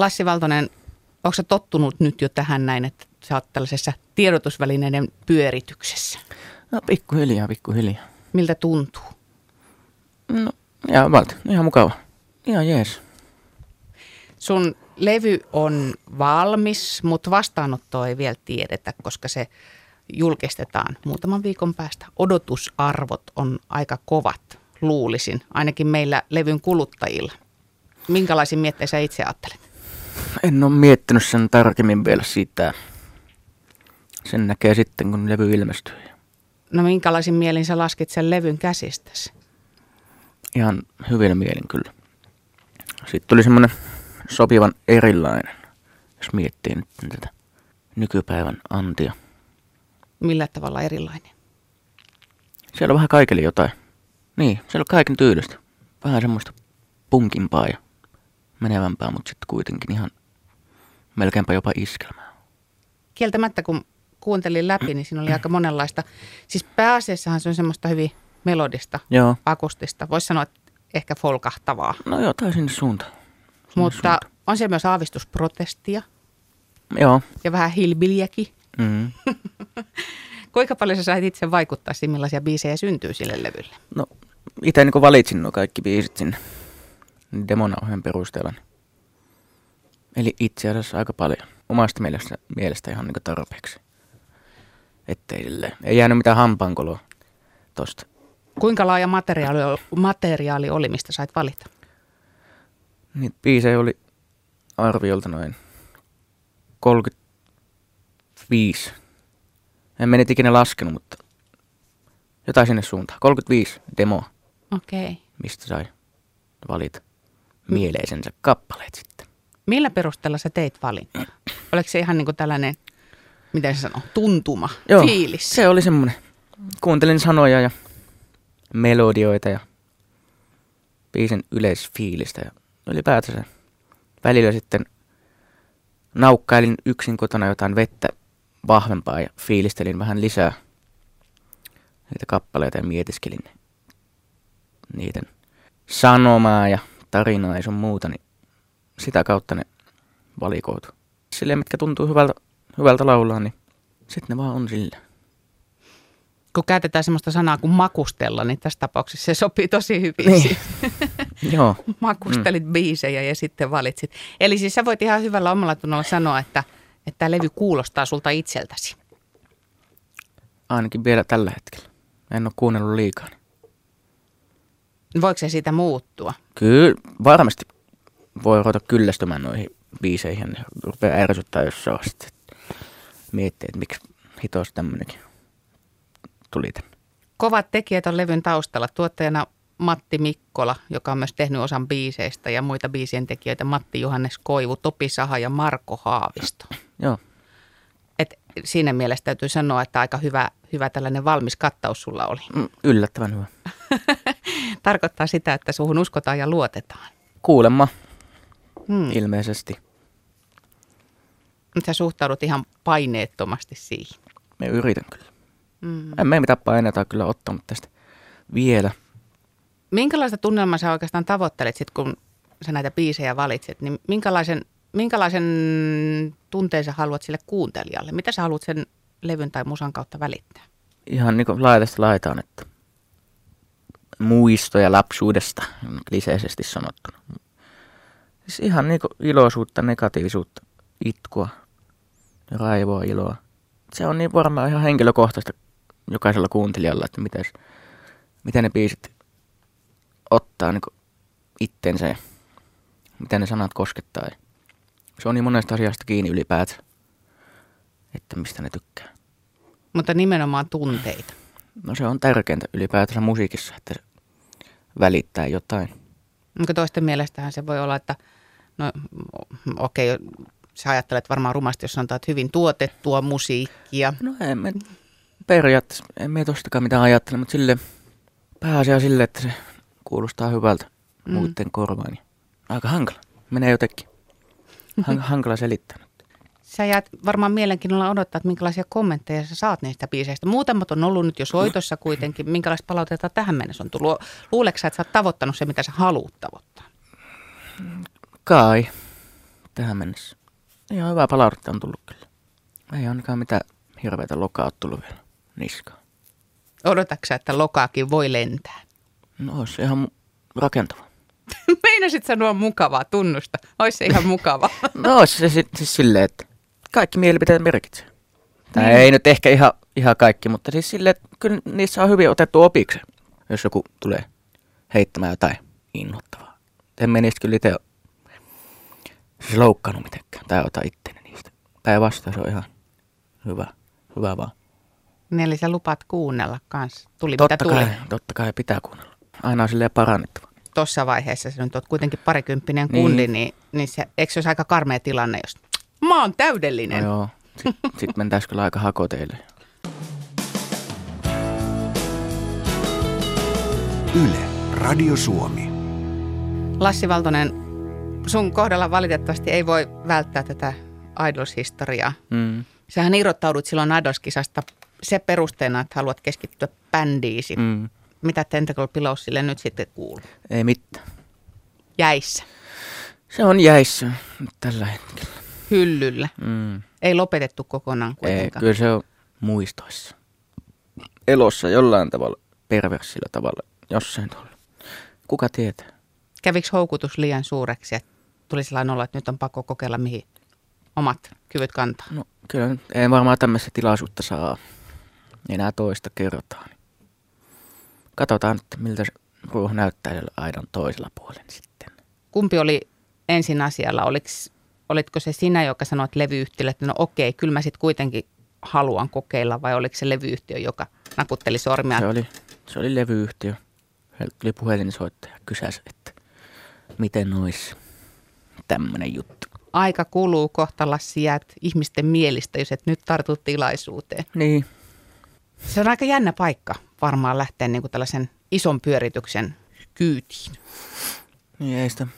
Lassi Valtonen, onko sä tottunut nyt jo tähän näin, että sä oot tällaisessa tiedotusvälineiden pyörityksessä? No pikkuhiljaa. Miltä tuntuu? No ihan mukava. Ihan jees. Sun levy on valmis, mutta vastaanottoa ei vielä tiedetä, koska se julkistetaan muutaman viikon päästä. Odotusarvot on aika kovat, luulisin, ainakin meillä levyn kuluttajilla. Minkälaisia mietteitä sä itse ajattelet? En ole miettinyt sen tarkemmin vielä siitä. Sen näkee sitten, kun levy ilmestyy. No minkälaisin mielin sä laskit sen levyn käsistäsi? Ihan hyvillä mielin kyllä. Sitten tuli semmoinen sopivan erilainen, jos miettii nyt tätä nykypäivän antia. Millä tavalla erilainen? Siellä on vähän kaikille jotain. Niin, siellä on kaiken tyylistä. Vähän semmoista punkimpaa ja menevämpää, mutta sitten kuitenkin ihan melkeinpä jopa iskelmää. Kieltämättä kun kuuntelin läpi, niin siinä oli aika monenlaista. Siis pääasiassahan se on semmoista hyvin melodista, Joo. akustista. Voisi sanoa, että ehkä folkahtavaa. No joo, tai sinne suuntaan. Mutta on siellä myös aavistusprotestia. Joo. Ja vähän hillbillyäkin. Mm. Kuinka paljon sä sait itse vaikuttaa siihen, millaisia biisejä syntyy sille levylle? No itse niin valitsin nuo kaikki biisit sinne demonauheen perusteella. Eli itse asiassa aika paljon. Omasta mielestä ihan niin tarpeeksi. Ettei silleen. Ei jäänyt mitään hampaankoloa tosta. Kuinka laaja materiaali oli, mistä sait valita? Niitä biisejä oli arviolta noin 35. En mene ikinä laskenut, mutta jotain sinne suuntaan. 35 demoa. Okei. Mistä sai valita mieleisensä kappaleet sitten. Millä perusteella sä teit valinnan? Oliko se ihan niin kuin tällainen, miten se sanoo, tuntuma, Joo, fiilis? Se oli semmoinen. Kuuntelin sanoja ja melodioita ja biisin yleisfiilistä ja ylipäätänsä. Välillä sitten naukkailin yksin kotona jotain vettä vahvempaa ja fiilistelin vähän lisää niitä kappaleita ja mietiskelin niiden sanomaa ja tarinaa ja sun muuta, niin sitä kautta ne valikoitu. Silleen, mitkä tuntuu hyvältä laulaa, niin sitten ne vaan on silleen. Kun käytetään semmoista sanaa kuin makustella, niin tässä tapauksessa se sopii tosi hyvin. Niin. Joo. Makustelit biisejä ja sitten valitsit. Eli siis sä voit ihan hyvällä omalla tunnolla sanoa, että tämä levy kuulostaa sulta itseltäsi. Ainakin vielä tällä hetkellä. En ole kuunnellut liikaa. Voiko se siitä muuttua? Kyllä, varmasti voi ruveta kyllästymään noihin biiseihin ja rupeaa ärsyttää, jos se on sitten miettii, että miksi hitos tämmönenkin tuli tänne. Kovat tekijät on levyn taustalla. Tuottajana Matti Mikkola, joka on myös tehnyt osan biiseistä ja muita biisien tekijöitä. Matti Johannes Koivu, Topi Saha ja Marko Haavisto. Joo. Et siinä mielessä täytyy sanoa, että aika hyvä tällainen valmis kattaus sulla oli. Yllättävän hyvä. Tarkoittaa sitä, että suhun uskotaan ja luotetaan. Kuulemma. Ilmeisesti. Sä suhtaudut ihan paineettomasti siihen. Me yritän kyllä. En me mitään paineita kyllä ottanut tästä vielä. Minkälaista tunnelmaa sä oikeastaan tavoittelet sit, kun sä näitä biisejä valitset? Niin minkälaisen tunteen sä haluat sille kuuntelijalle? Mitä sä haluat sen levyn tai musan kautta välittää? Ihan niin kuin laidasta laitaan, että muistoja lapsuudesta, kliseisesti sanottuna. Siis ihan niin kuin iloisuutta, negatiivisuutta, itkua, raivoa, iloa. Se on niin varmaan ihan henkilökohtaista jokaisella kuuntelijalla, että miten ne biisit ottaa niin kuin itsensä ja miten ne sanat koskettaa. Ja se on niin monesta asiasta kiinni ylipäätään, että mistä ne tykkää. Mutta nimenomaan tunteita. No se on tärkeintä ylipäätään musiikissa, että se välittää jotain. Mutta toisten mielestähän se voi olla, että no okei, sä ajattelet varmaan rumasti, jos sanotaan, että hyvin tuotettua musiikkia. No periaatteessa en me tostakaan mitään ajattele, mutta pääasia sille, että se kuulostaa hyvältä muiden korvaan. Aika hankala. Menee jotenkin. Hankala selittää. Sä jäät varmaan mielenkiinnolla odottaa, että minkälaisia kommentteja sä saat niistä biiseistä. Muutamat on ollut nyt jo soitossa kuitenkin. Minkälaista palautetta tähän mennessä on tullut? Luuleeko sä, että sä oot tavoittanut se, mitä sä haluat tavoittaa? Kai. tähän mennessä. Ihan hyvää palautetta on tullut kyllä. Ei ainakaan mitään hirveätä lokaa ole tullut vielä niskaan. Odotatko sä, että lokaakin voi lentää? No olisi se ihan rakentava. Meinasit sanoa mukavaa, tunnusta. Olisi se ihan mukavaa. No olisi se siis silleen, että kaikki mielipiteet merkitsee. Tai Niin. ei nyt ehkä ihan kaikki, mutta siis silleen, että kyllä niissä on hyvin otettu opiksi, jos joku tulee heittämään jotain innoittavaa. En menisi kyllä itse siis loukkaannut mitenkään tai ota itteeni niistä. Päinvastoin se on ihan hyvä vaan. Niin, eli sä lupaat kuunnella kanssa. Tuli mitä tuli. Totta kai pitää kuunnella. Aina on silleen parannettava. Tuossa vaiheessa sä nyt oot kuitenkin parikymppinen kundi, niin se, eikö se olisi aika karmea tilanne, jos mä oon täydellinen? No joo, sit mentäis kyllä aika hakoteille. Yle, Radio Suomi. Lassi Valtonen, sun kohdalla valitettavasti ei voi välttää tätä Idols-historiaa. Sähän irrottaudut silloin Idols-kisasta se perusteena, että haluat keskittyä bändiisi. Mitä Tentacle Pillowsille nyt sitten kuuluu? Ei mitään. Jäissä. Se on jäissä nyt tällä hetkellä. Hyllyllä. Ei lopetettu kokonaan Ei, kuitenkaan. kyllä se on muistoissa. Elossa jollain tavalla, perversillä tavalla, jossain tuolla. Kuka tietää? Kävikö houkutus liian suureksi, että tuli sellainen olo, että nyt on pakko kokeilla, mihin omat kyvyt kantaa? No kyllä nyt ei varmaan tämmöistä tilaisuutta saa enää toista kertaa. Katsotaan, että miltä se ruoho näyttää siellä aidan toisella puolella sitten. Kumpi oli ensin asialla? Olitko se sinä, joka sanoit levyyhtiölle, että no okei, kyllä mä sitten kuitenkin haluan kokeilla, vai oliko se levyyhtiö, joka nakutteli sormia? Se oli levyyhtiö. Heiltä tuli puhelinsoittaja kysäsi, että miten olisi tämmöinen juttu. Aika kuluu, kohta Lassi jäät ihmisten mielistä, jos et nyt tartu tilaisuuteen. Niin. Se on aika jännä paikka varmaan lähteä niin kuin tällaisen ison pyörityksen kyytiin. Niin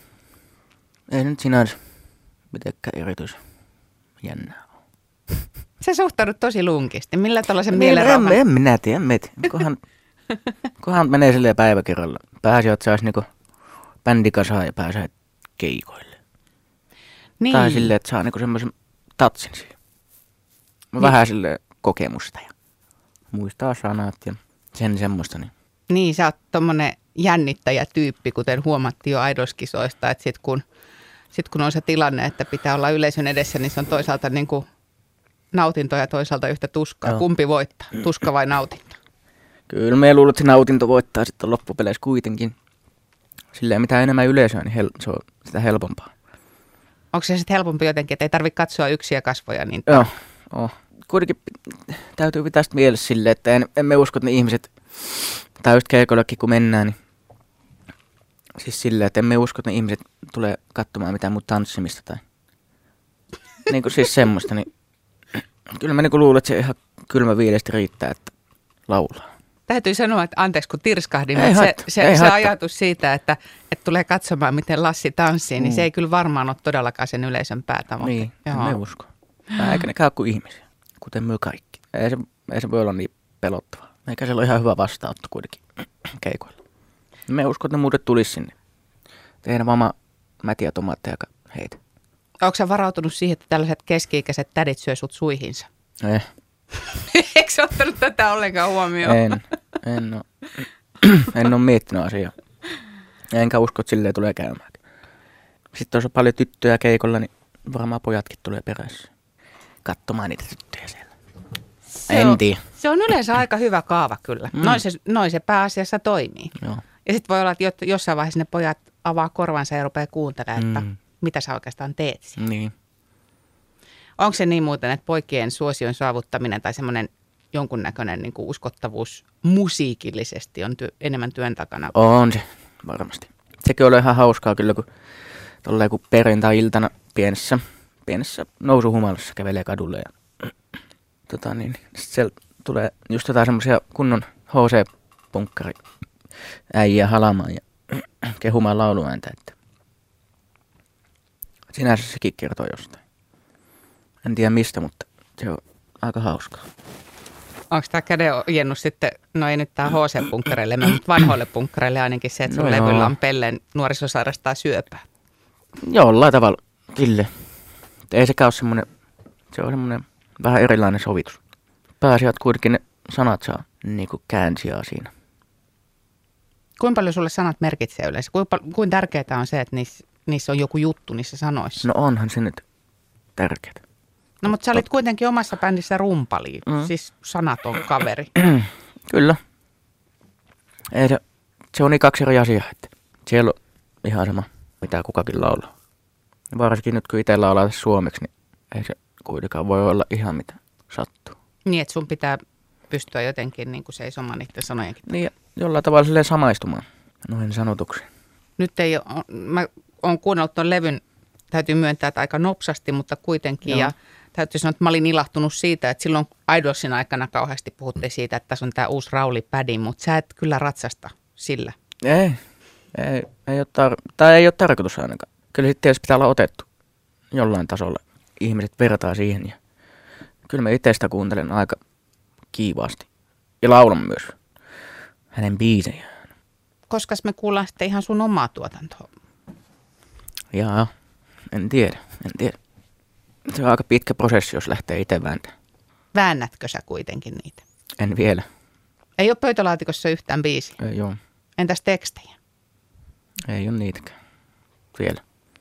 ei nyt sinänsä mitenkään erityisen jännää ole. Se suhtaudut tosi lunkisti. Millä tällaisen mielenrauhan? En minä tiedä, Kunhan menee silleen päiväkerralla. Pääsi, että saisi niinku bändikasaan ja pääsee keikoille. Niin. Tai silleen, että saa niinku semmoisen tatsin siihen. Vähän silleen kokemusta ja muistaa sanat ja sen semmoista. Niin, sä oot tommonen jännittäjätyyppi, kuten huomattiin jo Idols-kisoista, että sit kun on se tilanne, että pitää olla yleisön edessä, niin se on toisaalta niin kuin nautinto ja toisaalta yhtä tuskaa. Joo. Kumpi voittaa, tuska vai nautinto? Kyllä me luulen, että se nautinto voittaa sitten loppupeleissä kuitenkin. Silleen mitä enemmän yleisöä, niin se on sitä helpompaa. Onko se sitten helpompi jotenkin, että ei tarvitse katsoa yksiä kasvoja? Niin Joo. Kuitenkin täytyy pitää sitä mielessä silleen, että emme usko, että ne ihmiset, tai just keikollakin kun mennään, niin siis silleen, että emme usko, että ne ihmiset tulee katsomaan mitään muuta tanssimista tai niin kuin siis semmoista, niin kyllä mä niin kuin luulen, että se ihan kylmä viileesti riittää, että laulaa. Täytyy sanoa, että anteeksi kun tirskahdin, Ei mutta haittaa, se ajatus siitä, että tulee katsomaan miten Lassi tanssii, niin se ei kyllä varmaan ole todellakaan sen yleisön päätavoite. Niin, Joo. me usko. Eikä ne käy kuin ihmisiä, kuten me kaikki. Ei se voi olla niin pelottavaa. Eikä siellä ole ihan hyvä vastaanotto kuitenkin keikoilla. Me uskon, että ne muuten tulisi sinne. Tehdään mama mätiä tomaatteja heitä. Onko sä varautunut siihen, että tällaiset keski-ikäiset tädit syö sut suihinsa? Eikö sä ottanut tätä ollenkaan huomioon? En ole miettinyt asiaa. Enkä usko, että silleen tulee käymään. Sitten jos on paljon tyttöjä keikolla, niin varmaan pojatkin tulee perässä katsomaan niitä tyttöjä siellä. En tiedä. Se on yleensä aika hyvä kaava kyllä. Noin se pääasiassa toimii. Joo. Ja sitten voi olla, että jossain vaiheessa ne pojat avaa korvansa ja rupeaa kuuntelemaan, että mitä sä oikeastaan teet siellä. Niin. Onko se niin muuten, että poikien suosion saavuttaminen tai semmoinen jonkunnäköinen niin kuin uskottavuus musiikillisesti on enemmän työn takana? On se, varmasti. Sekin oli ihan hauskaa kyllä, kun perjantai-iltana pienessä nousuhumalassa kävelee kadulle ja sitten siellä tulee just jotain semmoisia kunnon HC-punkkari äijä halamaan ja kehumaan lauluääntä, että sinänsä sekin kertoo jostain. En tiedä mistä, mutta se on aika hauskaa. Onko tämä kädenojennus sitten, no ei nyt tämä HC-punkkareille, mutta vanhoille punkkareille ainakin se, että sun levyllä on Pellen nuoriso sairastaa syöpää? Jollain tavalla, kyllä. Ei sekään ole semmoinen, se on semmoinen vähän erilainen sovitus. Pääasiat kuitenkin ne sanat saa niinku käänsijaa siinä. Kuinka paljon sulle sanat merkitsee yleensä? Kuinka tärkeää on se, että niissä on joku juttu niissä sanoissa? No onhan se nyt tärkeää. No mutta sä olit kuitenkin omassa bändissä rumpali, siis sanaton kaveri. Kyllä. Ei se on niin kaksi eri asiaa, että siellä on ihan sama, mitä kukakin laulaa. Varsinkin nyt kun itse laulaa suomeksi, niin ei se kuitenkaan voi olla ihan mitä sattuu. Niin, että sun pitää pystyä jotenkin niin kuin seisomaan niiden sanojenkin. Niin, jollain tavalla silleen samaistumaan noihin sanotuksiin. Nyt ei ole, mä oon kuunnellut tuon levyn, täytyy myöntää, että aika nopsasti, mutta kuitenkin. Joo. Ja täytyy sanoa, että mä olin ilahtunut siitä, että silloin Idolsin aikana kauheasti puhuttiin siitä, että tässä on tämä uusi Rauli-pädi, mutta sä et kyllä ratsasta sillä. Ei ole tarkoitus ainakaan. Kyllä sitten tietysti pitää olla otettu jollain tasolla. Ihmiset vertaa siihen ja kyllä mä itse sitä kuuntelen aika kiivaasti. Ja laulan myös hänen biisejään. Koska me kuullaan sitten ihan sun omaa tuotantoa. Jaa, en tiedä. Se on aika pitkä prosessi, jos lähtee itse vääntämään. Väännätkö sä kuitenkin niitä? En vielä. Ei ole pöytälaatikossa yhtään biisiä? Ei ole. Entäs tekstejä? Ei ole niitäkään. Vielä.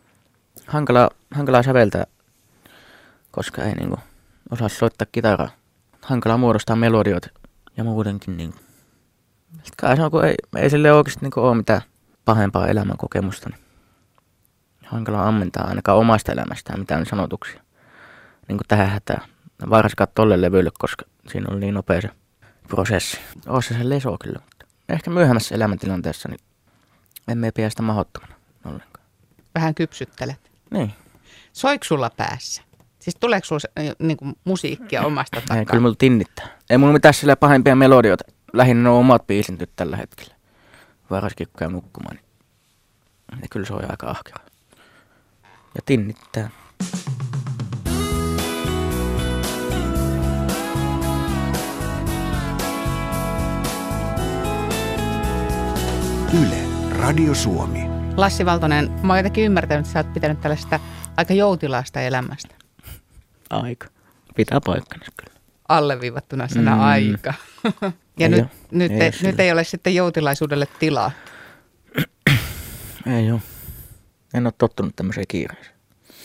Hankalaa säveltää, koska ei niinku osaa soittaa kitaraa. Hankalaa muodostaa melodioita ja muutenkin niinku. Kai se on, kun ei sille oikeasti niinku ole mitään pahempaa elämänkokemusta. Niin hankalaa ammentaa ainakaan omasta elämästään mitään sanotuksia. Niin kuin tähän hätään. Varsinkaan tolle levylle, koska siinä oli niin nopea se prosessi. Oissa se leso kyllä, mutta ehkä myöhemmässä elämäntilanteessa niin emme pidä sitä mahdottomana ollenkaan. Vähän kypsyttelet. Niin. Soiko sulla päässä? Siis tuleeko sulla niinku musiikkia omasta takaa? Ei, kyllä mulla tinnittää. Ei mulla mitään sillä pahempia melodioita. Lähinnä ne on omat biisit nyt tällä hetkellä. Varsinkin kun käy nukkumaan, niin ja kyllä se on aika ahkeraa. Ja tinnittää. Yle, Radio Suomi. Lassi Valtonen, mä oon jotenkin ymmärtänyt, että sä oot pitänyt tällaista aika joutilaasta elämästä. Aika. Pitää paikkansa kyllä. Alleviivattuna sana aika. Ja nyt ei ole sitten joutilaisuudelle tilaa. Ei ole. En ole tottunut tämmöiseen kiireeseen.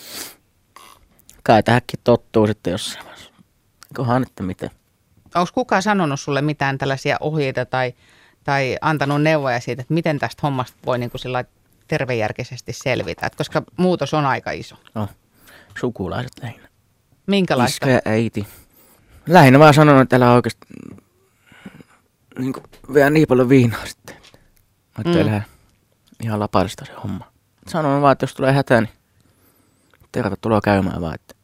Kai tähänkin tottuu sitten jossain vaiheessa. Kohan nyt miten. Onko kukaan sanonut sulle mitään tällaisia ohjeita tai antanut neuvoja siitä, että miten tästä hommasta voi niin kuin sillä tervejärkisesti selvitä? Et koska muutos on aika iso. No, sukulaiset lähinnä. Minkälaista? Iskä ja äiti. Lähinnä vaan sanonut, että älä oikeasti niin vielä niin paljon viinaa sitten. Että elää ihan lapallista se homma. Sanon vaan, että jos tulee hätä, niin tervetuloa käymään vaan, että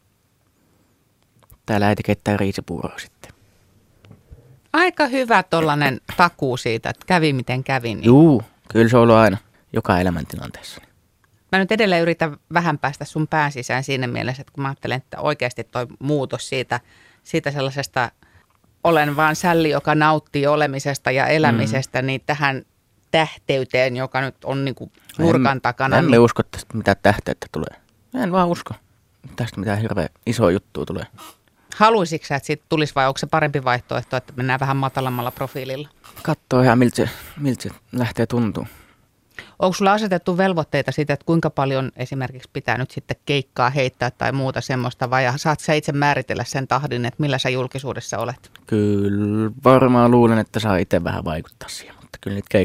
täällä äiti keittää riisipuuroa sitten. Aika hyvä tollainen takuu siitä, että kävi miten kävi. Niin. Juu, kyllä se on ollut aina joka elämäntilanteessa. Mä nyt edelleen yritän vähän päästä sun pään sisään siinä mielessä, että kun mä ajattelen, että oikeasti toi muutos siitä sellaisesta olen vaan sälli, joka nauttii olemisesta ja elämisestä, niin tähän tähteyteen, joka nyt on niin kuin nurkan takana. En me usko tästä mitä tähteyttä tulee. En vaan usko. Tästä mitään hirveän iso juttua tulee. Haluaisitko sä, että siitä tulisi vai onko se parempi vaihtoehto, että mennään vähän matalammalla profiililla? Katsoo ihan miltä se lähtee tuntuu. Onko sulla asetettu velvoitteita siitä, että kuinka paljon esimerkiksi pitää nyt sitten keikkaa heittää tai muuta semmoista, vai saat sä itse määritellä sen tahdin, että millä sä julkisuudessa olet? Kyllä varmaan luulen, että saa itse vähän vaikuttaa siihen, mutta kyllä niitä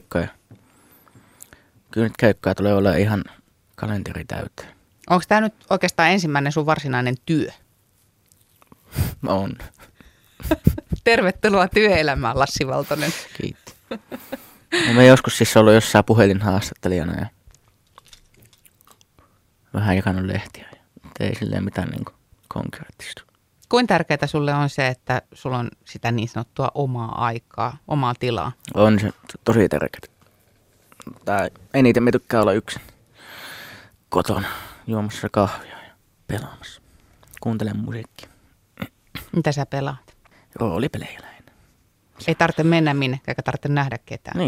keikkoja tulee olla ihan kalenteri täyteen. Onko tämä nyt oikeastaan ensimmäinen sun varsinainen työ? On. Tervetuloa työelämään, Lassi Valtonen. Kiitos. No, me joskus siis ollut jossain puhelinhaastattelijana ja vähän jakanut lehtiä. Ei silleen mitään niin konkreettista. Kuinka tärkeää sulle on se, että sulla on sitä niin sanottua omaa aikaa, omaa tilaa? On se tosi tärkeää. Tai eniten me tykkää olla yksin kotona juomassa kahvia ja pelaamassa. Kuuntelen musiikkia. Mitä sä pelaat? Roolipelejä lähinnä. Ei tarvitse mennä minnekään, eikä tarvitse nähdä ketään.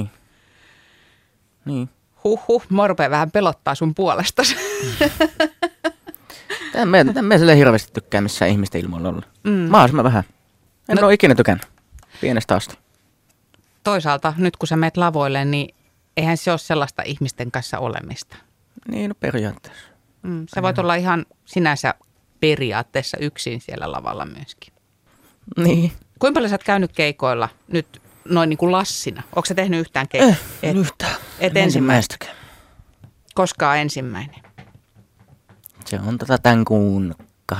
Niin. Huhhuh, mua rupeaa vähän pelottaa sun puolestasi. En mä sille hirveästi tykkää missään ihmisten ilmoilla olla. Mahdollisimman vähän. En ole ikinä tykännyt. Pienestä asti. Toisaalta nyt kun sä meet lavoille, niin eihän se ole sellaista ihmisten kanssa olemista. Niin, no periaatteessa. Sä voit olla ihan sinänsä periaatteessa yksin siellä lavalla myöskin. Niin. Kuinka paljon sä oot käynyt keikoilla nyt noin niin kuin Lassina? Ootko sä tehnyt yhtään keikkoa? Yhtään. Et Ensimmäistäkään. Koskaan ensimmäinen? Se on tämän kuun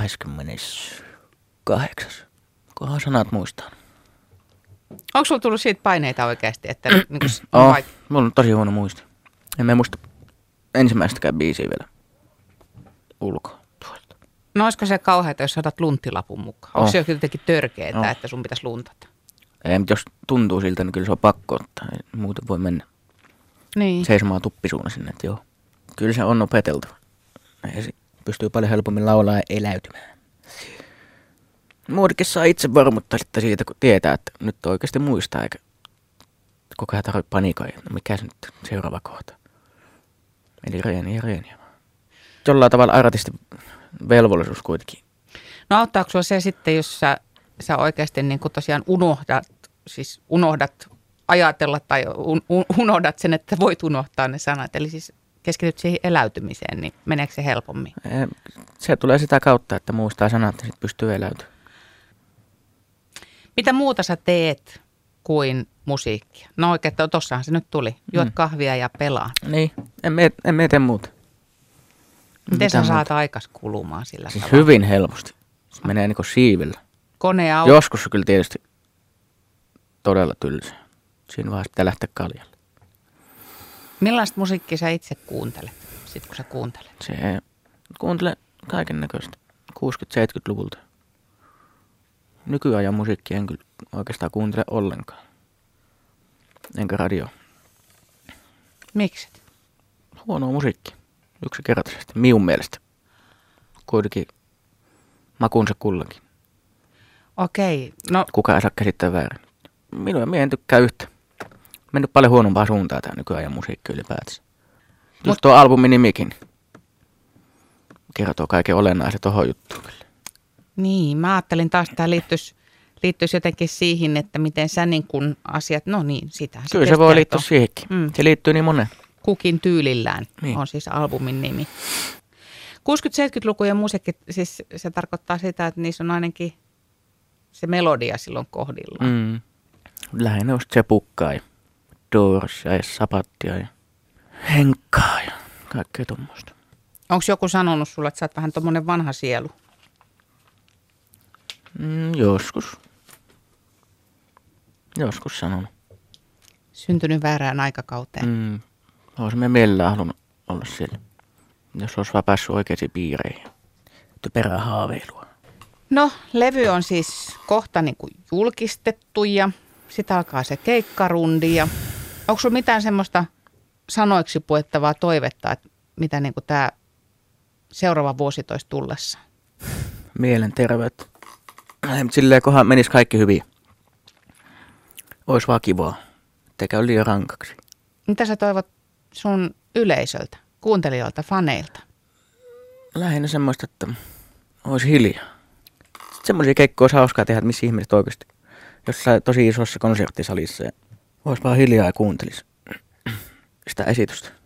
28. Kunhan sanat muistaa. Onko sulla tullut siitä paineita oikeasti? Että niin mulla on tosi huono muisti. En mä muista ensimmäistäkään biisiä vielä ulkoa tuolta. No olisiko se kauheata, jos otat lunttilapun mukaan? Onko se jotenkin törkeetä, että sun pitäisi luntata? Ei, mutta jos tuntuu siltä, niin kyllä se on pakko ottaa. Muuten voi mennä seisomaan tuppisuuna sinne, että joo. Kyllä se on opeteltava. Pystyy paljon helpommin laulaa ja eläytymään. Muutenkin saa itse varmuutta sitten siitä, kun tietää, että nyt oikeasti muistaa, eikä koko ajan tarvitse panikoida. No mikä se nyt seuraava kohta? Eli reeniä. Jollain tavalla artistin velvollisuus kuitenkin. No auttaako sulla se sitten, jos sä oikeasti niin kuin tosiaan unohdat ajatella tai unohdat sen, että voit unohtaa ne sanat. Eli siis keskityt siihen eläytymiseen, niin meneekö se helpommin? Se tulee sitä kautta, että muistaa sanat ja sitten pystyy eläytymään. Mitä muuta sä teet kuin musiikkia? No oikein, tossahan se nyt tuli. Juot kahvia ja pelaa. Niin, en tee muuta. Miten sä saat aikas kulumaan sillä siis tavalla? Hyvin helposti. Se menee niin kuin siivillä. Konea Joskus se kyllä tietysti todella tylsä. Siinä vaiheessa pitää lähteä kaljalle. Millaista musiikkia sä itse kuuntelet, sit kun sä kuuntelet? Kuuntele kaiken näköistä 60-70-luvulta. Nykyajan musiikkia en kyllä oikeastaan kuuntele ollenkaan. Enkä radio. Miksi? Huonoa musiikkia. Yksinkertaisesti. Minun mielestä. Kuitenkin makunsa kullakin. Okei. No, kukaan ei saa käsittää väärin. Minä en tykkää yhtä. Mennyt paljon huonompaa suuntaan tämä nykyajan musiikki ylipäätänsä. Just tuo albumin nimikin kertoo kaiken olennaisen tohon juttuun kyllä. Niin, mä ajattelin taas, että tämä liittyisi jotenkin siihen, että miten sä niin kun asiat, no niin, sitä. Kyllä se voi liittyä siihenkin. Se liittyy niin moneen. Kukin tyylillään on siis albumin nimi. 60-70-lukujen musiikki, siis se tarkoittaa sitä, että niissä on ainakin se melodia silloin kohdillaan. Lähinnä just se Pukkaa ja Doorsia ja Sapattia ja Henkkaa ja kaikkea tommoista. Onko joku sanonut sulle, että sä oot vähän tommonen vanha sielu? Joskus. Joskus sanonut. Syntynyt väärään aikakauteen. Olisimme mielellään halunnut olla siellä. Jos olisi vaan päässyt oikeisiin piireihin. Typerää haaveilua. No, levy on siis kohta niin kuin julkistettu ja sitten alkaa se keikkarundi. Ja onko sulla mitään semmoista sanoiksi puettavaa toivetta, että mitä niin kuin tämä seuraava vuosi toisi tullessa? Mielenterveyttä. Silleen kohan menisi kaikki hyvin. Ois vaan kivaa. Ettei käy liian rankaksi. Mitä sä toivot sun yleisöltä, kuuntelijoilta, faneilta? Lähinnä semmoista, että olisi hiljaa. Semmoisia keikkoja olisi hauskaa tehdä, että missä ihmiset oikeasti jossain tosi isossa konserttisalissa ja olisi vaan hiljaa ja kuuntelisi sitä esitystä.